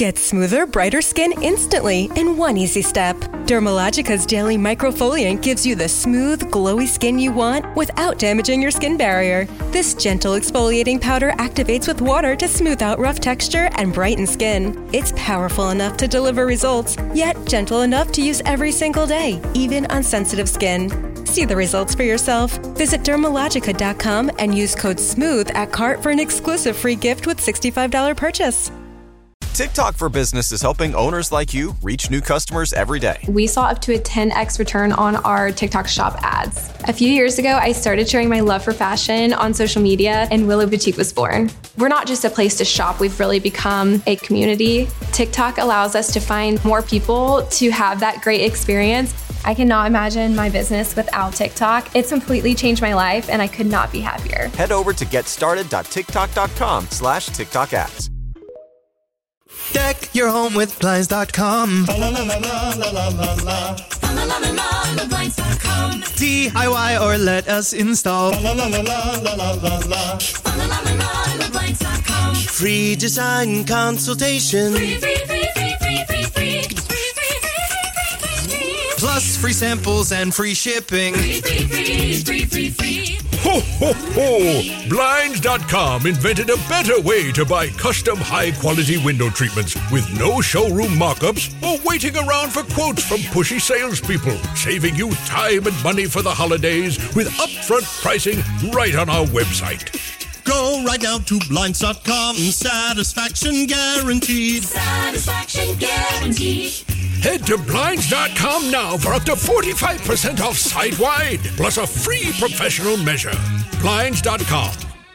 Get smoother, brighter skin instantly in one easy step. Dermalogica's daily microfoliant gives you the smooth, glowy skin you want without damaging your skin barrier. This gentle exfoliating powder activates with water to smooth out rough texture and brighten skin. It's powerful enough to deliver results, yet gentle enough to use every single day, even on sensitive skin. See the results for yourself. Visit Dermalogica.com and use code SMOOTH at cart for an exclusive free gift with $65 purchase. TikTok for Business is helping owners like you reach new customers every day. We saw up to a 10x return on our TikTok shop ads. A few years ago, I started sharing my love for fashion on social media, and Willow Boutique was born. We're not just a place to shop, we've really become a community. TikTok allows us to find more people to have that great experience. I cannot imagine my business without TikTok. It's completely changed my life, and I could not be happier. Head over to getstarted.tiktok.com/TikTok ads. Deck your home with Blinds.com. DIY or let us install. Free design consultation. Plus free samples and free shipping. Ho, ho, ho! Blinds.com invented a better way to buy custom high-quality window treatments with no showroom mock-ups or waiting around for quotes from pushy salespeople, saving you time and money for the holidays with upfront pricing right on our website. Go right now to Blinds.com. Satisfaction guaranteed. Satisfaction guaranteed. Head to Blinds.com now for up to 45% off site-wide, plus a free professional measure. Blinds.com.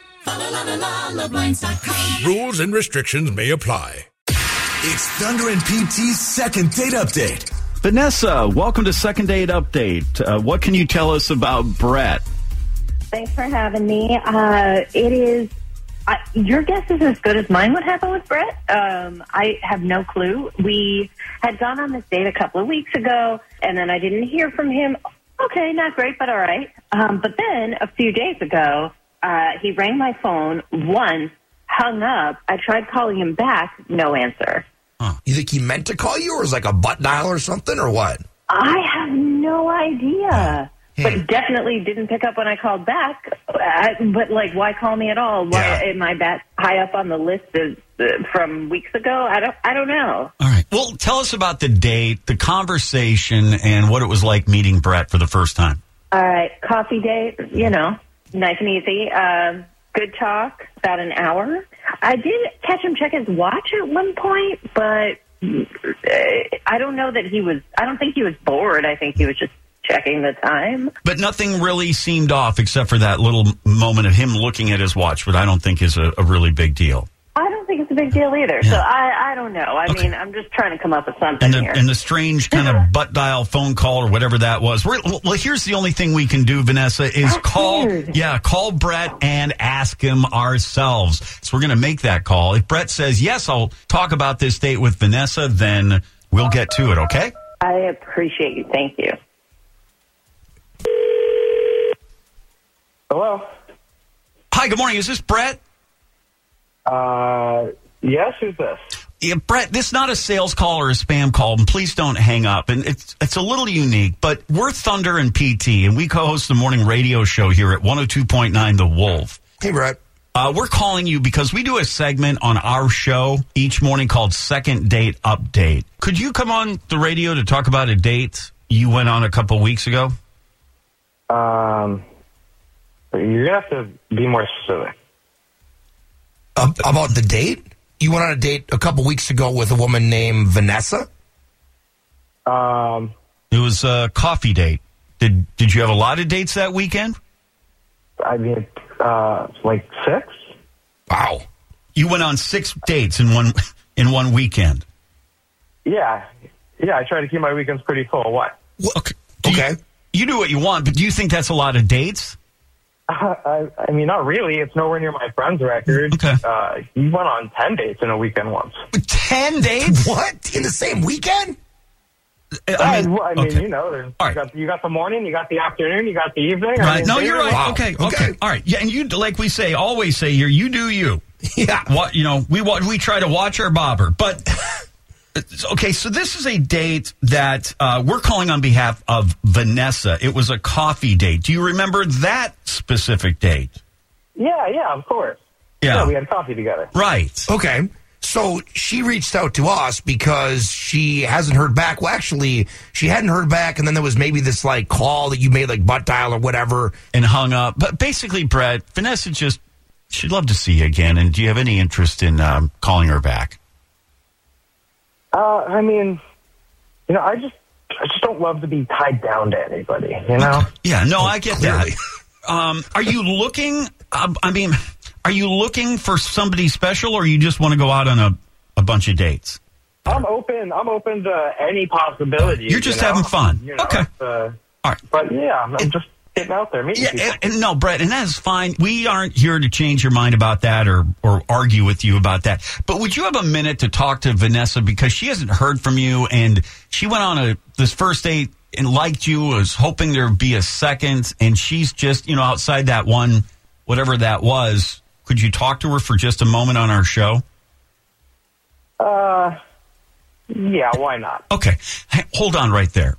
Blinds.com. Rules and restrictions may apply. It's Thunder and PT's second date update. Vanessa, welcome to Second Date Update. What can you tell us about Brett? Thanks for having me. It is... your guess is as good as mine. What happened with Brett? I have no clue. We had gone on this date a couple of weeks ago, and then I didn't hear from him. Okay, not great, but all right. But then a few days ago, he rang my phone once, hung up. I tried calling him back, no answer. Huh. You think he meant to call you, or was like a butt dial or something, or what? I have no idea. But definitely didn't pick up when I called back. But, like, why call me at all? Why am I that high up on the list from weeks ago? I don't know. All right. Well, tell us about the date, the conversation, and what it was like meeting Brett for the first time. All right. Coffee date, nice and easy. Good talk, about an hour. I did catch him check his watch at one point, but I don't know that I don't think he was bored. I think he was just checking the time. But nothing really seemed off except for that little moment of him looking at his watch, but I don't think is a really big deal. I don't think it's a big deal either. Yeah. So I don't know. I mean, I'm just trying to come up with something here. And the strange kind of butt dial phone call or whatever that was. Well, here's the only thing we can do, Vanessa, is call Brett and ask him ourselves. So we're going to make that call. If Brett says, yes, I'll talk about this date with Vanessa, then we'll get to it, okay? I appreciate you. Thank you. Hello. Hi, good morning. Is this Brett? Yes, who's this? Yeah, Brett, this is not a sales call or a spam call, and please don't hang up. And it's a little unique, but we're Thunder and PT, and we co-host the morning radio show here at 102.9 The Wolf. Hey, Brett. We're calling you because we do a segment on our show each morning called Second Date Update. Could you come on the radio to talk about a date you went on a couple weeks ago? You're going to have to be more specific. About the date? You went on a date a couple weeks ago with a woman named Vanessa? It was a coffee date. Did you have a lot of dates that weekend? I mean, like 6. Wow. You went on 6 dates in one weekend. Yeah. Yeah, I try to keep my weekends pretty full. What? Okay. You do what you want, but do you think that's a lot of dates? I mean, not really. It's nowhere near my friend's record. Okay. He went on 10 dates in a weekend once. 10 dates? What? In the same weekend? I mean, you know, you got the morning, you got the afternoon, you got the evening. Right. I mean, No, you're right. Wow. Okay. All right. Yeah, and you, like we say, always say here, you do you. Yeah. What we try to watch our bobber, but Okay, so this is a date that we're calling on behalf of Vanessa. It was a coffee date. Do you remember that specific date? Yeah, of course. Yeah, we had coffee together. Right. Okay. So she reached out to us because she hasn't heard back. Well, actually, she hadn't heard back, and then there was maybe this like call that you made, like butt dial or whatever, and hung up. But basically, Brett, Vanessa she'd love to see you again. And do you have any interest in calling her back? I mean, I just don't love to be tied down to anybody. Yeah, no, I get that. Are you looking? Are you looking for somebody special, or you just want to go out on a bunch of dates? I'm open to any possibility. You're just having fun. Okay. All right. But yeah, I'm just getting out there meeting people. And no, Brett, and that is fine. We aren't here to change your mind about that or argue with you about that. But would you have a minute to talk to Vanessa, because she hasn't heard from you, and she went on this first date and liked you, was hoping there'd be a second, and she's just, outside that one, whatever that was. Could you talk to her for just a moment on our show? Yeah, why not? Okay. Hey, hold on right there.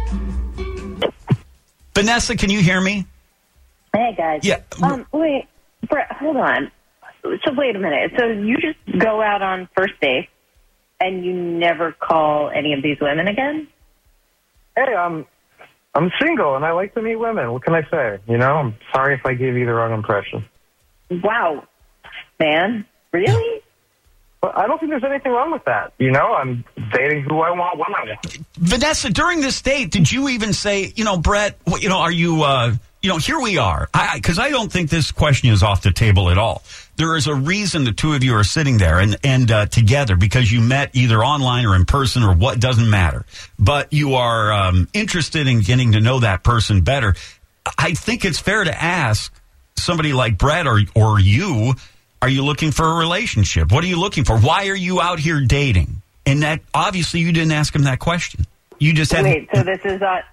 Vanessa, can you hear me? Hey, guys. Yeah. Wait, Brett, hold on. So wait a minute. So you just go out on first dates and you never call any of these women again? Hey, I'm single and I like to meet women. What can I say? I'm sorry if I gave you the wrong impression. Wow, man. Really? Well, I don't think there's anything wrong with that. I'm dating who I want when I want. Vanessa, during this date, did you even say, Brett, are you, here we are. Because I don't think this question is off the table at all. There is a reason the two of you are sitting there and together, because you met either online or in person or what, doesn't matter. But you are interested in getting to know that person better. I think it's fair to ask somebody like Brett or you, are you looking for a relationship? What are you looking for? Why are you out here dating? And that, obviously, you didn't ask him that question. You just had... Wait, so this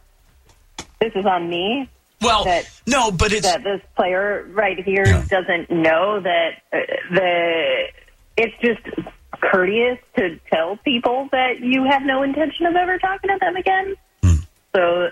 is on me? Well, no, but it's... That this player right here doesn't know that it's just courteous to tell people that you have no intention of ever talking to them again. So,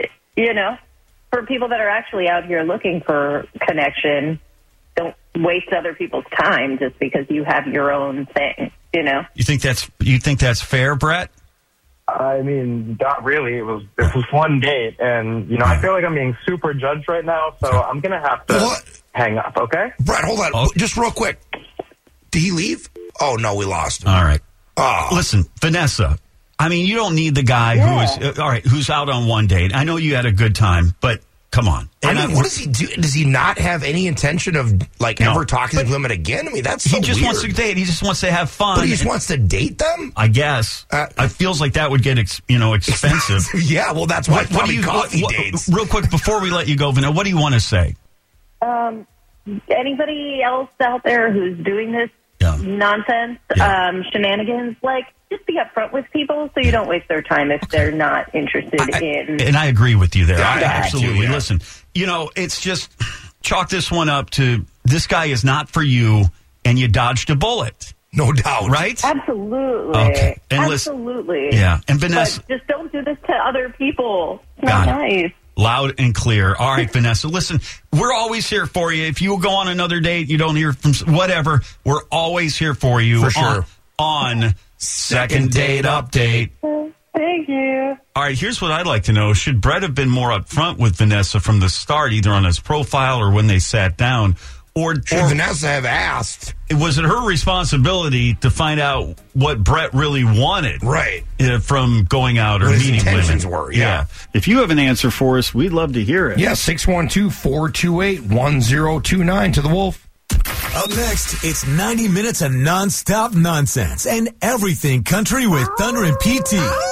for people that are actually out here looking for connection, don't waste other people's time just because you have your own thing, You think that's fair, Brett? I mean, not really. It was one date, and I feel like I'm being super judged right now, so I'm gonna have to hang up. Okay, Brett, hold on, just real quick. Did he leave? Oh no, we lost him. All right. Listen, Vanessa. I mean, you don't need the guy who's out on one date. I know you had a good time, but come on. And what does he do? Does he not have any intention of ever talking to women again? I mean, that's so he just weird. Wants to date. He just wants to have fun. But he just wants to date them? I guess. It feels like that would get expensive. Yeah, well, that's why coffee dates. Real quick, before we let you go, Vanessa, what do you want to say? Anybody else out there who's doing this nonsense, shenanigans, just be upfront with people so you don't waste their time if they're not interested in... And I agree with you there. Absolutely. Too, Listen, it's just chalk this one up to this guy is not for you, and you dodged a bullet. No doubt. Right? Absolutely. Okay. And absolutely. Yeah. And Vanessa... But just don't do this to other people. It's not nice. Loud and clear. All right, Vanessa, listen, we're always here for you. If you go on another date, you don't hear from whatever, we're always here for you. For sure. On Second Date Update. Thank you. All right, here's what I'd like to know. Should Brett have been more upfront with Vanessa from the start, either on his profile or when they sat down? Or Vanessa have asked? Was it her responsibility to find out what Brett really wanted? Right. From going out or meeting women? His intentions were, yeah. If you have an answer for us, we'd love to hear it. Yeah, 612-428-1029 to the Wolf. Up next, it's 90 minutes of nonstop nonsense and everything country with Thunder and PT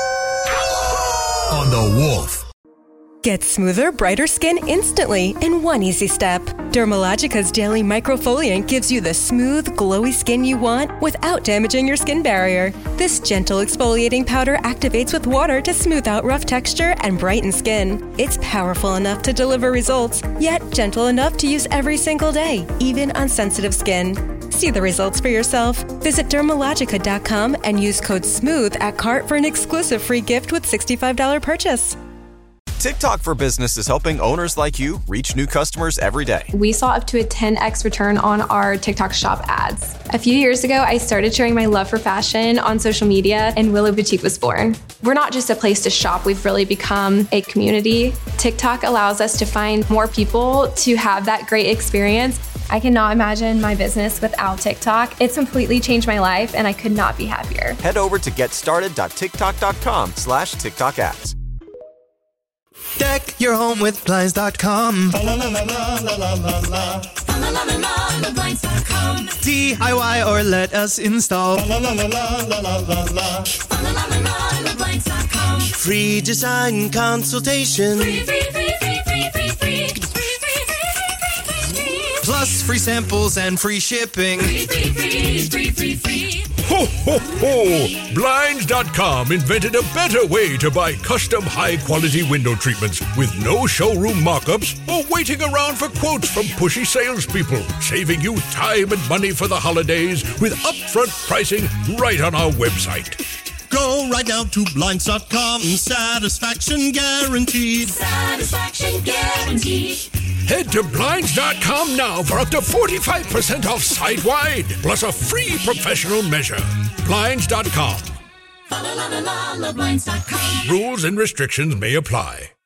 on the Wolf. Get smoother, brighter skin instantly in one easy step. Dermalogica's Daily Microfoliant gives you the smooth, glowy skin you want without damaging your skin barrier. This gentle exfoliating powder activates with water to smooth out rough texture and brighten skin. It's powerful enough to deliver results, yet gentle enough to use every single day, even on sensitive skin. See the results for yourself. Visit Dermalogica.com and use code SMOOTH at cart for an exclusive free gift with $65 purchase. TikTok for Business is helping owners like you reach new customers every day. We saw up to a 10x return on our TikTok shop ads. A few years ago, I started sharing my love for fashion on social media, and Willow Boutique was born. We're not just a place to shop, we've really become a community. TikTok allows us to find more people to have that great experience. I cannot imagine my business without TikTok. It's completely changed my life, and I could not be happier. Head over to getstarted.tiktok.com/TikTok ads. Deck your home with Blinds.com. DIY or let us install. Free design consultation. Plus free samples and free shipping. Ho, ho, ho! Blinds.com invented a better way to buy custom high-quality window treatments with no showroom mock-ups or waiting around for quotes from pushy salespeople, saving you time and money for the holidays with upfront pricing right on our website. Go right now to Blinds.com. Satisfaction guaranteed. Satisfaction guaranteed. Head to Blinds.com now for up to 45% off site-wide, plus a free professional measure. Blinds.com. Blinds.com. Rules and restrictions may apply.